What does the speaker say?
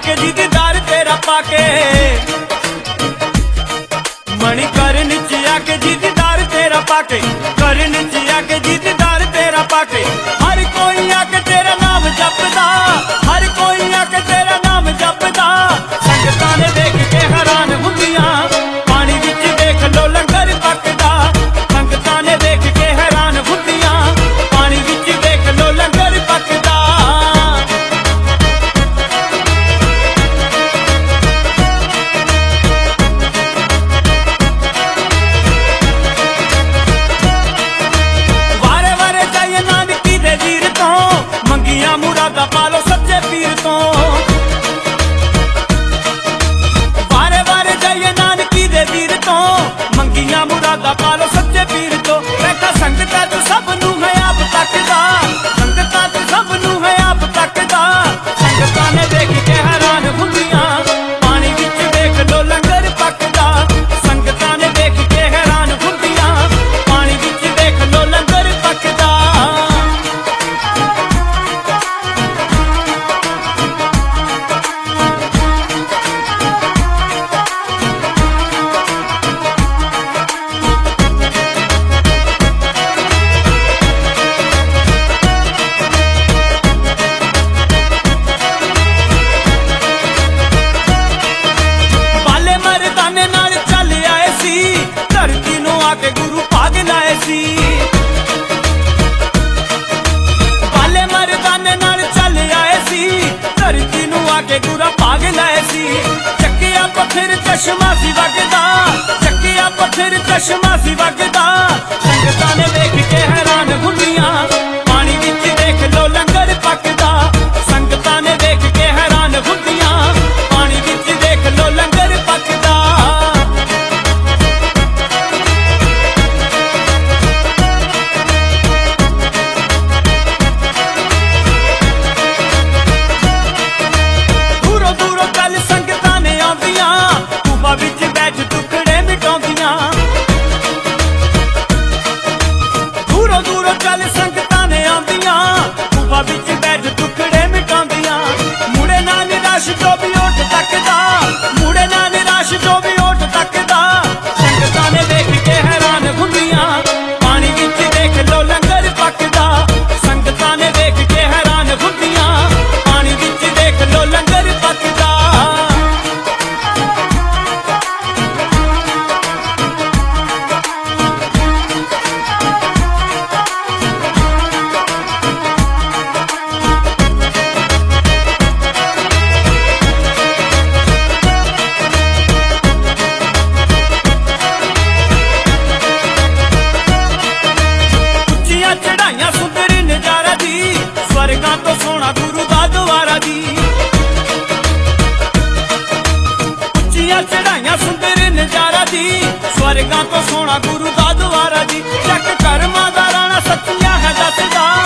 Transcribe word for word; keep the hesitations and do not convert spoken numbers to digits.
आके जी दीदार तेरा पाके, मणि करन च आके जी दीदार तेरा पाके, करन च आके जी दीदार तेरा पाके। हर कोई आके तेरा नाम जपदा, हर कोई आके तेरा नाम जपदा। संगतां ने देख के हैरान हुंदियां, पानी विच देख लो लंगर पकदा। संगतां ने देख के हैरान हुंदियां, पानी विच देख लो लंगर पकदा। मुरादा पालो सच्चे पीर तो, वारे वारे जाइए नानकी दे वीर तो, मंगिया मुरादा पालो सच्चे पीर तो। बैठा संगता तू सब नू है आप तकदा, संगता तू सब नू है आप तकदा। संगतां ने देख के हैरान हुंदियां, पानी विच देख लो लंगर पकदा। संगतां ने देख के हैरान हुंदियां, पानी विच देख लो लंगर पकदा। धरती नू आके गुरु पाग लाए सी, बाले मरदाने नाल चल आए सी। धरती नू आके गुरु पाग लाए सी। चक्किया पत्थर चश्मा सी वगदा, चक्किया पत्थर चश्मा सी वगदा। संगतां ने देख के हैरान हुंदियां, पानी विच देख लो लंगर पकदा। संगतां ने देख के हैरान हुंदियां, पानी विच देख लो लंगर पकदा। विच बैठ टुकड़े मिटाउंदियां, दूरों दूरों चल संगतां ने आंदियां। खूबा विच बैठ टुकड़े मिटाउंदियां। मुड़े ना निराश जो भी ओठ तकदा, मुड़े ना निराश जो भी ओठ तकदा। संगतां ने देख के हैरान हुंदियां, पानी विच देख लो लंगर पकदा। संगतां ने देख के हैरान हुंदियां, पानी विच देख लो लंगर पकदा। चढ़ाइया सुंदर नजारा दी, स्वर्गां तो सोना गुरु दा द्वारा दी। उच्चियां चढ़ाइया सुंदर नजारा दी, स्वर्गां तो सोना गुरु दा द्वारा दी। चक कर्मां दा राणा सच्चियां है दसदा।